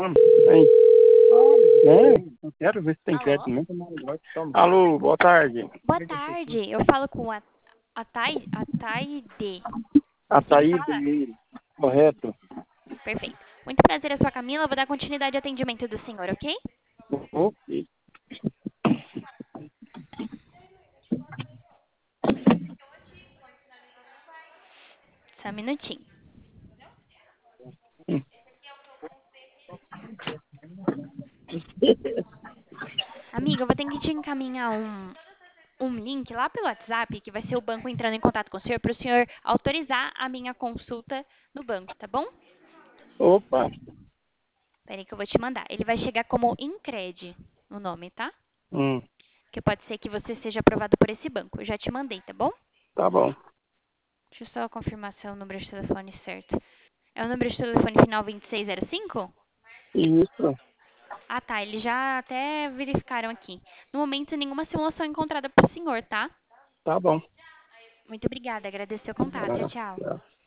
Aí, né? Eu quero ver se tem Alô? crédito mesmo. Alô, boa tarde. Boa tarde. Eu falo com a Taide. Assim que fala? Ataíde, correto? Perfeito. Muito prazer, eu sou a Camila. Eu vou dar continuidade ao atendimento do senhor, ok? Ok. Só um minutinho. Amiga, eu vou ter que te encaminhar um link lá pelo WhatsApp, que vai ser o banco entrando em contato com o senhor, para o senhor autorizar a minha consulta no banco, tá bom? Opa, Peraí que eu vou te mandar. Ele vai chegar como Incred, o nome, tá? hum, Que pode ser que você seja aprovado por esse banco. Eu já te mandei, tá bom? tá bom. Deixa eu só confirmar se é o número de telefone certo. É o número de telefone final 2605? Isso, Ah, tá. Eles já até verificaram aqui. No momento, nenhuma simulação encontrada para o senhor, tá? tá bom. Muito obrigada. Agradeço seu contato. Tchau, tchau. Tá.